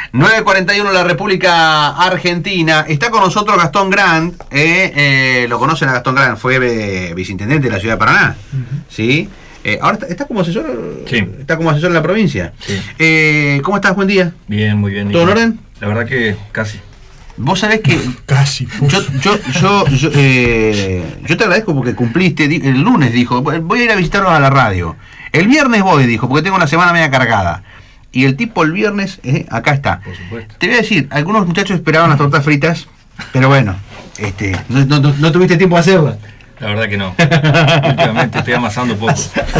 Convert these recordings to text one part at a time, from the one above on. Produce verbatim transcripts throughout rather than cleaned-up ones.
nueve cuarenta y uno la República Argentina. Está con nosotros Gastón Grant. Eh, eh, lo conocen a Gastón Grant, fue eh, viceintendente de la ciudad de Paraná. Uh-huh. ¿Sí? Eh, ahora está, está como asesor. Sí. Está como asesor en la provincia. Sí. Eh, ¿Cómo estás? Buen día. Bien, muy bien. ¿Todo en orden? La verdad que casi. Vos sabés que casi. Yo, yo, yo, yo, eh, yo te agradezco porque cumpliste. El lunes dijo, voy a ir a visitarlos a la radio. El viernes voy, dijo, porque tengo una semana media cargada. Y el tipo el viernes, eh, acá está. Por supuesto. Te voy a decir, algunos muchachos esperaban las tortas fritas, pero bueno, este, no, no, no, no tuviste tiempo de hacerlas. La verdad que no. Últimamente estoy amasando poco.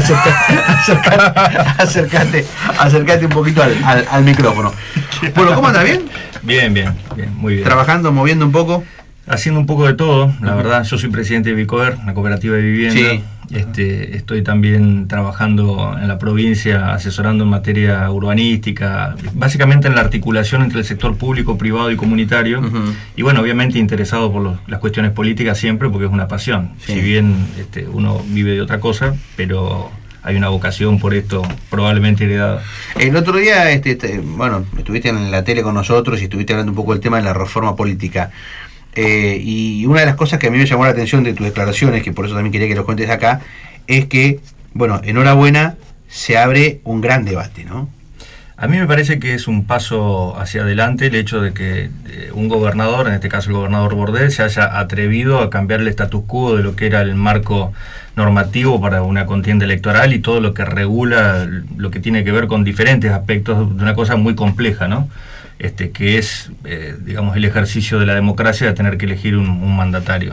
Acercate, acercate, acercate un poquito al, al, al micrófono. Bueno, ¿cómo andas? ¿Bien? Bien, bien, bien, muy bien. ¿Trabajando, moviendo un poco? Haciendo un poco de todo, la verdad. Yo soy presidente de Vicover, la cooperativa de vivienda. Sí. Este, estoy también trabajando en la provincia, asesorando en materia urbanística, básicamente en la articulación entre el sector público, privado y comunitario. Uh-huh. Y bueno, obviamente interesado por los, las cuestiones políticas siempre, porque es una pasión. Sí. Si bien este, uno vive de otra cosa, pero hay una vocación por esto probablemente heredada. El otro día, este, este, bueno, estuviste en la tele con nosotros y estuviste hablando un poco del tema de la reforma política. Eh, y una de las cosas que a mí me llamó la atención de tus declaraciones, que por eso también quería que lo cuentes acá, es que, bueno, enhorabuena, se abre un gran debate, ¿no? A mí me parece que es un paso hacia adelante el hecho de que eh, un gobernador, en este caso el gobernador Bordel, se haya atrevido a cambiar el status quo de lo que era el marco normativo para una contienda electoral y todo lo que regula, lo que tiene que ver con diferentes aspectos de una cosa muy compleja, ¿no? Este, que es, eh, digamos, el ejercicio de la democracia de tener que elegir un, un mandatario.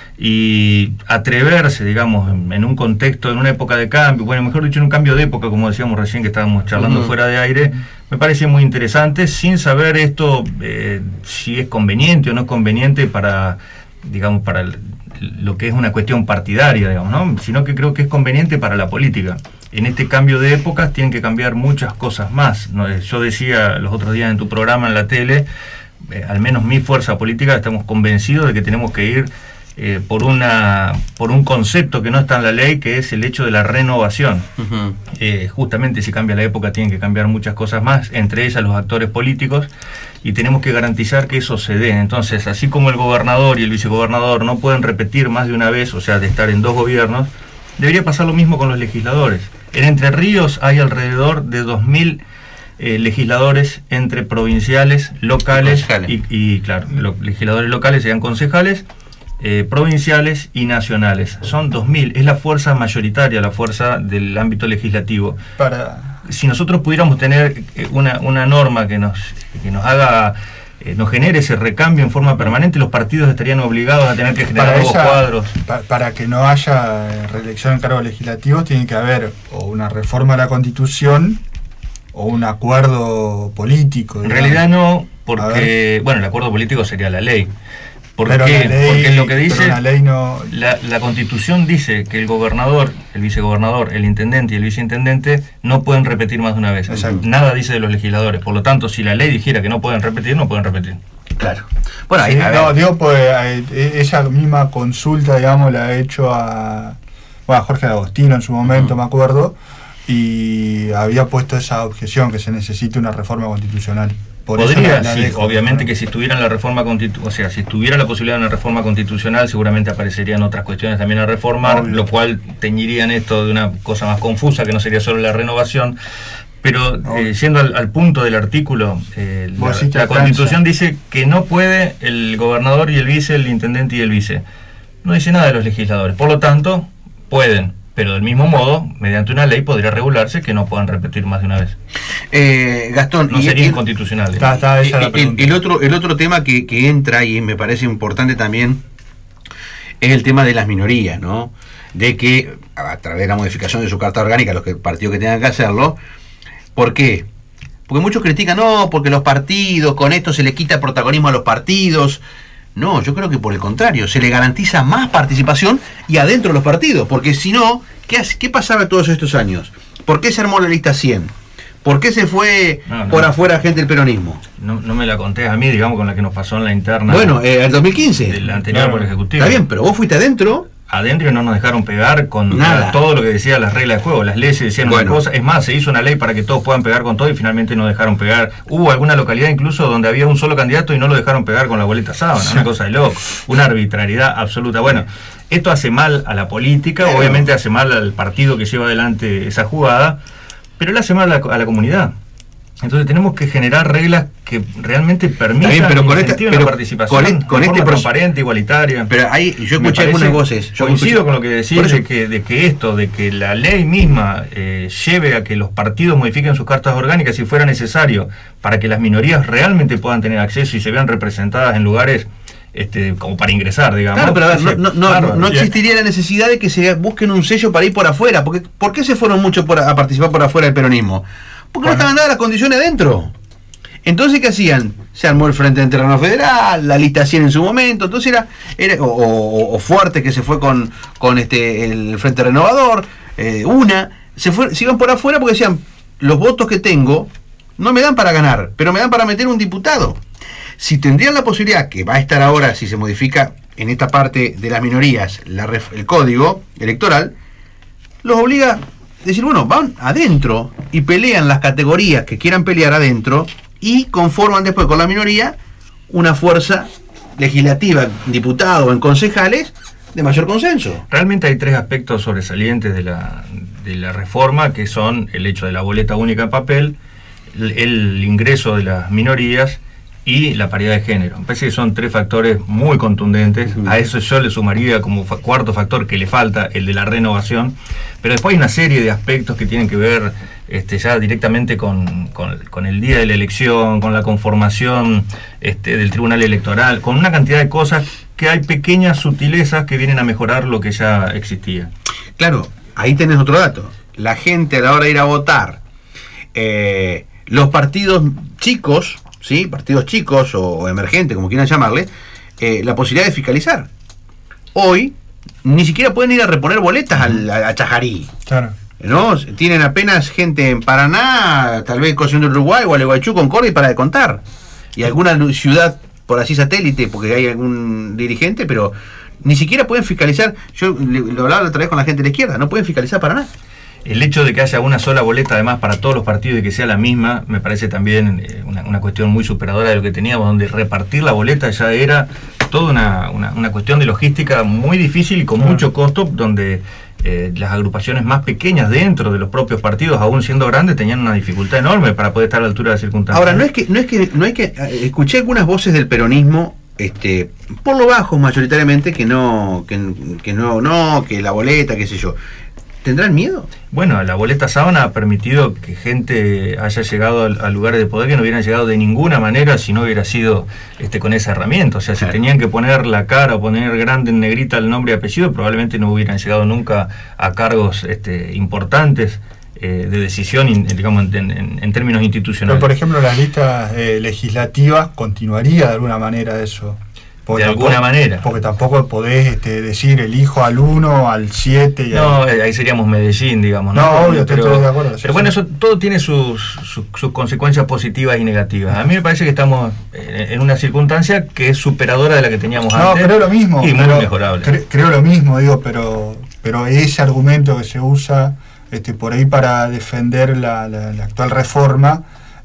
Y atreverse, digamos, en, en un contexto, en una época de cambio, bueno, mejor dicho, en un cambio de época, como decíamos recién que estábamos charlando uh-huh. fuera de aire, me parece muy interesante, sin saber esto, eh, si es conveniente o no es conveniente para, digamos, para el, lo que es una cuestión partidaria, digamos, ¿no? Sino que creo que es conveniente para la política. En este cambio de épocas tienen que cambiar muchas cosas más, ¿no? Yo decía los otros días en tu programa en la tele, eh, al menos mi fuerza política, estamos convencidos de que tenemos que ir eh, por una por un concepto que no está en la ley, que es el hecho de la renovación. Uh-huh. Eh, justamente si cambia la época tienen que cambiar muchas cosas más, entre ellas los actores políticos, y tenemos que garantizar que eso se dé. Entonces, así como el gobernador y el vicegobernador no pueden repetir más de una vez, o sea, de estar en dos gobiernos, debería pasar lo mismo con los legisladores. En Entre Ríos hay alrededor de dos mil eh, legisladores entre provinciales, locales y, y claro, lo, legisladores locales serían concejales, eh, provinciales y nacionales. Son dos mil, es la fuerza mayoritaria, la fuerza del ámbito legislativo. Para... Si nosotros pudiéramos tener una, una norma que nos, que nos haga... nos genere ese recambio en forma permanente, los partidos estarían obligados a tener que generar para nuevos esa, cuadros. Pa, para que no haya reelección en cargos legislativos, tiene que haber o una reforma a la Constitución o un acuerdo político. En realidad no, porque, bueno, el acuerdo político sería la ley. ¿Por pero qué? La ley, porque lo que dice la ley no... La, la Constitución dice que el gobernador, el vicegobernador, el intendente y el viceintendente no pueden repetir más de una vez. Exacto. Nada dice de los legisladores. Por lo tanto, si la ley dijera que no pueden repetir, no pueden repetir. Claro. Bueno, sí, ahí, a ver. No, digo, pues esa misma consulta, digamos, la ha hecho a, bueno, a Jorge Agostino en su momento, uh-huh. me acuerdo, y había puesto esa objeción, que se necesite una reforma constitucional. Por Podría, la, la sí, dejo, obviamente ¿no? Que si estuviera en la reforma constitu- o sea, si estuviera la posibilidad de una reforma constitucional, seguramente aparecerían otras cuestiones también a reformar, Obvio. Lo cual teñirían esto de una cosa más confusa, que no sería solo la renovación. Pero eh, yendo al, al punto del artículo, eh, la, sí la Constitución dice que no puede el gobernador y el vice, el intendente y el vice. No dice nada de los legisladores, por lo tanto, pueden. Pero del mismo modo, mediante una ley podría regularse que no puedan repetir más de una vez. Eh, Gastón, no sería inconstitucional. Está, está esa la el, el otro el otro tema que, que entra y me parece importante también es el tema de las minorías, ¿no? De que a través de la modificación de su carta orgánica, los que, partidos que tengan que hacerlo, ¿por qué? Porque muchos critican, no, porque los partidos, con esto se le quita protagonismo a los partidos. No, yo creo que por el contrario, se le garantiza más participación y adentro de los partidos, porque si no, ¿qué, ¿qué pasaba todos estos años? ¿Por qué se armó la lista cien? ¿Por qué se fue no, no, por afuera gente del peronismo? No, no me la contés a mí, digamos, con la que nos pasó en la interna. Bueno, eh, el dos mil quince. Del anterior claro. por Ejecutivo. Está bien, pero vos fuiste adentro adentro no nos dejaron pegar con Nada. todo lo que decía las reglas de juego. Las leyes decían Bueno. una cosa. Es más, se hizo una ley para que todos puedan pegar con todo y finalmente no dejaron pegar. Hubo alguna localidad incluso donde había un solo candidato y no lo dejaron pegar con la boleta sábana. Sí. Una cosa de loco. Una arbitrariedad absoluta. Bueno, esto hace mal a la política, Pero, obviamente hace mal al partido que lleva adelante esa jugada, pero le hace mal a la, a la comunidad. Entonces tenemos que generar reglas que realmente permitan Bien, pero y con esta- incentiven pero la participación con e- con de este forma proce- transparente, igualitaria. Pero ahí yo Me escuché parece- algunas voces. Yo coincido escuché- con lo que decís por eso- de que, de que esto, de que la ley misma eh, lleve a que los partidos modifiquen sus cartas orgánicas si fuera necesario para que las minorías realmente puedan tener acceso y se vean representadas en lugares este, como para ingresar, digamos. Claro, pero a ver, no, Ese- no, no, bárbaro. no existiría la necesidad de que se busquen un sello para ir por afuera. Porque, ¿por qué se fueron muchos por a, a participar por afuera del peronismo? Porque Bueno. no estaban dadas las condiciones dentro. Entonces, ¿qué hacían? Se armó el Frente en Terreno Federal, la lista cien en su momento, entonces era, era o, o, o Fuerte, que se fue con, con este el Frente Renovador, eh, una, se, fue, se iban por afuera porque decían, los votos que tengo no me dan para ganar, pero me dan para meter un diputado. Si tendrían la posibilidad, que va a estar ahora, si se modifica en esta parte de las minorías la ref- el código electoral, los obliga a decir, bueno, van adentro y pelean las categorías que quieran pelear adentro y conforman después con la minoría una fuerza legislativa, diputados, en concejales, de mayor consenso. Realmente hay tres aspectos sobresalientes de la, de la reforma, que son el hecho de la boleta única en papel, el, el ingreso de las minorías y la paridad de género. Me parece que son tres factores muy contundentes. Uh-huh. A eso yo le sumaría como fa- cuarto factor que le falta, el de la renovación. Pero después hay una serie de aspectos que tienen que ver este, ya directamente con, con, con el día de la elección, con la conformación este, del tribunal electoral, con una cantidad de cosas que hay pequeñas sutilezas que vienen a mejorar lo que ya existía. Claro, ahí tenés otro dato. La gente a la hora de ir a votar, eh, los partidos chicos, ¿sí? Partidos chicos o, o emergentes, como quieran llamarle, eh, la posibilidad de fiscalizar. Hoy ni siquiera pueden ir a reponer boletas al, a, a Chajarí, Claro. ¿no? Tienen apenas gente en Paraná, tal vez Concepción del Uruguay, Gualeguaychú, Concordia, y para de contar. Y alguna lu- ciudad por así satélite, porque hay algún dirigente, pero ni siquiera pueden fiscalizar. Yo le- lo hablaba la otra vez con la gente de la izquierda, no pueden fiscalizar para nada. El hecho de que haya una sola boleta, además, para todos los partidos y que sea la misma, me parece también eh, una, una cuestión muy superadora de lo que teníamos, donde repartir la boleta ya era toda una, una, una cuestión de logística muy difícil y con Claro. mucho costo, donde eh, las agrupaciones más pequeñas dentro de los propios partidos, aún siendo grandes, tenían una dificultad enorme para poder estar a la altura de las circunstancias. Ahora, no es que, no es que, no hay que, eh, escuché algunas voces del peronismo, este, por lo bajo mayoritariamente, que no, que, que no, no, que la boleta, qué sé yo. ¿Tendrán miedo? Bueno, la boleta sábana ha permitido que gente haya llegado al- a lugares de poder que no hubieran llegado de ninguna manera si no hubiera sido este, con esa herramienta. O sea, si Claro. tenían que poner la cara o poner grande en negrita el nombre y apellido, probablemente no hubieran llegado nunca a cargos este, importantes eh, de decisión, in- digamos, en, en- en términos Pero, institucionales. por ejemplo, las listas eh, legislativas continuaría de alguna manera eso. De alguna manera. Porque tampoco podés este, decir elijo al uno, al siete. No, eh, ahí seríamos Medellín, digamos. No, No, obvio, estoy- pero, estoy de acuerdo, sí, pero bueno, sí. eso todo tiene sus, sus, sus consecuencias positivas y negativas. A mí me parece que estamos en, en una circunstancia que es superadora de la que teníamos No, antes. creo lo mismo. Y muy pero- mejorable. cre- creo lo mismo, digo, pero, pero ese argumento que se usa este, por ahí para defender la, la, la actual reforma.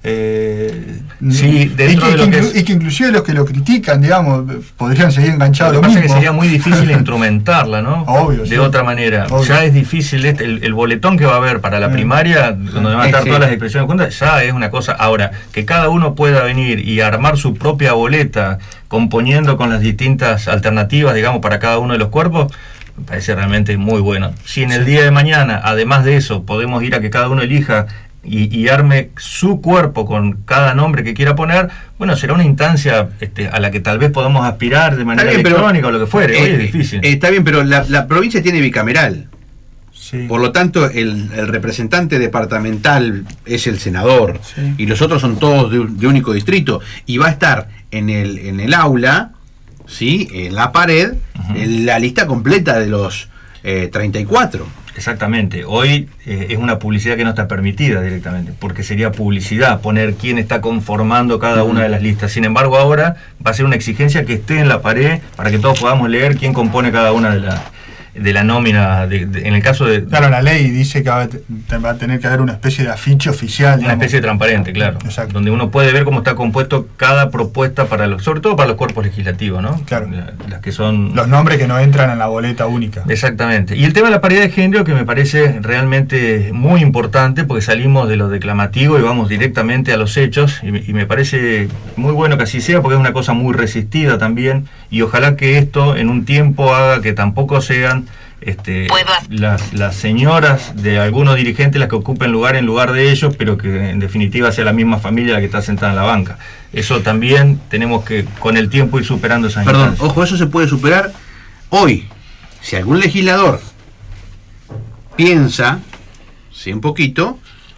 Eh, Sí, y, dentro que, de lo que que inclu- es- y que inclusive los que lo critican, digamos, podrían seguir enganchados Lo a que lo pasa mismo. es que sería muy difícil instrumentarla, ¿no? Obvio, de sí. otra manera. Obvio. Ya es difícil, este, el, el boletón que va a haber para la Mm. primaria, donde van a estar Sí. todas las expresiones juntas, ya es una cosa. Ahora, que cada uno pueda venir y armar su propia boleta, componiendo con las distintas alternativas, digamos, para cada uno de los cuerpos, me parece realmente muy bueno. Si en el día de mañana, además de eso, podemos ir a que cada uno elija y, y arme su cuerpo con cada nombre que quiera poner, bueno, será una instancia este, a la que tal vez podamos aspirar de manera Está bien, pero- electrónica o lo que fuere. Hoy Eh, es difícil. eh, está bien, pero la, la provincia tiene bicameral. Sí. Por lo tanto, el, el representante departamental es el senador, Sí. y los otros son todos de, un- de único distrito, y va a estar en el, en el aula, ¿sí? En la pared, Ujú. en la lista completa de los eh, treinta y cuatro. Exactamente. Hoy eh, es una publicidad que no está permitida directamente, porque sería publicidad poner quién está conformando cada una de las listas. Sin embargo, ahora va a ser una exigencia que esté en la pared para que todos podamos leer quién compone cada una de las de la nómina, de, de, en el caso de... Claro, la ley dice que va a, te, va a tener que haber una especie de afiche oficial. Una digamos. especie de transparente, claro. Exacto. Donde uno puede ver cómo está compuesto cada propuesta, para los, sobre todo para los cuerpos legislativos, ¿no? Claro. La, las que son... Los nombres que no entran en la boleta única. Exactamente. Y el tema de la paridad de género, que me parece realmente muy importante, porque salimos de lo declamativo y vamos directamente a los hechos, y, y me parece muy bueno que así sea, porque es una cosa muy resistida también, y ojalá que esto en un tiempo haga que tampoco sean este, las, las señoras de algunos dirigentes las que ocupen lugar en lugar de ellos, pero que en definitiva sea la misma familia la que está sentada en la banca. Eso también tenemos que con el tiempo ir superando esas Perdón, instancias. ojo, eso se puede superar hoy. Si algún legislador piensa, si un poquito,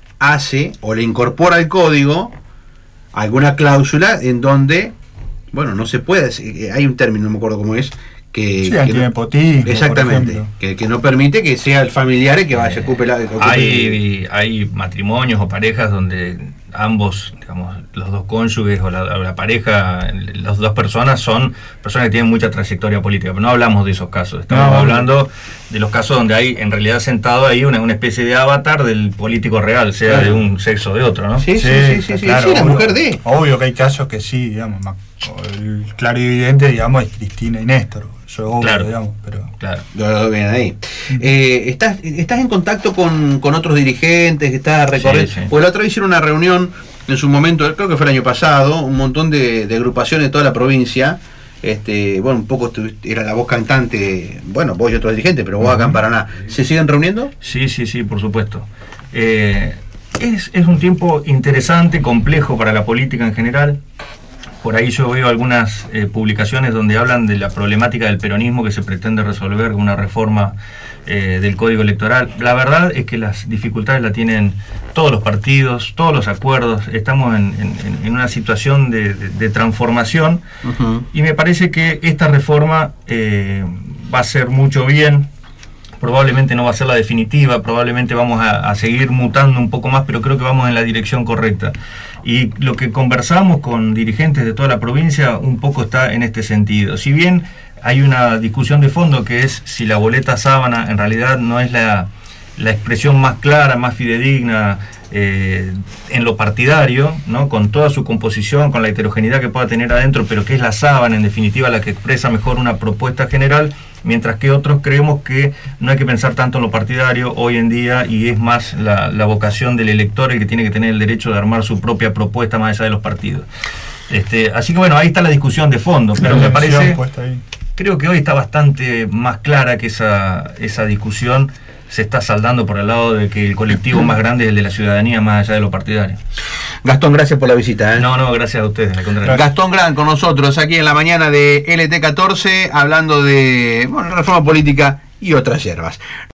hace o le incorpora al código alguna cláusula en donde, bueno, no se puede, hay un término, no me acuerdo cómo es, que, sí, que antinepotismo, exactamente, por que, que no permite que sea el familiar el que vaya a ocupe la... ocupe Hay, hay matrimonios o parejas donde ambos, digamos, los dos cónyuges o la, o la pareja, las dos personas son personas que tienen mucha trayectoria política, pero no hablamos de esos casos, estamos no, hablando de los casos donde hay en realidad sentado ahí una, una especie de avatar del político real, sea claro. de un sexo o de otro, ¿no? Sí, sí, sí, sí, sí, claro, sí, la obvio, mujer de... Obvio que hay casos que sí, digamos, el claro y evidente, digamos, es Cristina y Néstor. Eso es obvio, claro, digamos, pero... Claro. Lo ven ahí. Eh, ¿estás, ¿Estás en contacto con, con otros dirigentes que estás recorriendo? Sí, sí. Pues la otra vez hicieron una reunión en su momento, creo que fue el año pasado, un montón de, de agrupaciones de toda la provincia. Este, bueno, un poco era la voz cantante, bueno, vos y otros dirigentes, pero vos acá en Paraná. ¿Se siguen reuniendo? Sí, sí, sí, por supuesto. Eh, es, es un tiempo interesante, complejo para la política en general. Por ahí yo veo algunas eh, publicaciones donde hablan de la problemática del peronismo que se pretende resolver con una reforma eh, del Código Electoral. La verdad es que las dificultades la tienen todos los partidos, todos los acuerdos. Estamos en, en, en una situación de, de, de transformación uh-huh. y me parece que esta reforma eh, va a hacer mucho bien. Probablemente no va a ser la definitiva, probablemente vamos a, a seguir mutando un poco más, pero creo que vamos en la dirección correcta. Y lo que conversamos con dirigentes de toda la provincia un poco está en este sentido. Si bien hay una discusión de fondo que es si la boleta sábana en realidad no es la, la expresión más clara, más fidedigna eh, en lo partidario, ¿no? Con toda su composición, con la heterogeneidad que pueda tener adentro, pero que es la sábana en definitiva la que expresa mejor una propuesta general, mientras que otros creemos que no hay que pensar tanto en lo partidario hoy en día y es más la, la vocación del elector el que tiene que tener el derecho de armar su propia propuesta más allá de los partidos. Este, así que bueno, ahí está la discusión de fondo, pero me parece, creo que hoy está bastante más clara que esa, esa discusión se está saldando por el lado de que el colectivo más grande es el de la ciudadanía más allá de lo partidario. Gastón, gracias por la visita. ¿eh? No, no, gracias a ustedes. Al contrario. Gastón Gran con nosotros aquí en la mañana de L T catorce, hablando de bueno, reforma política y otras hierbas.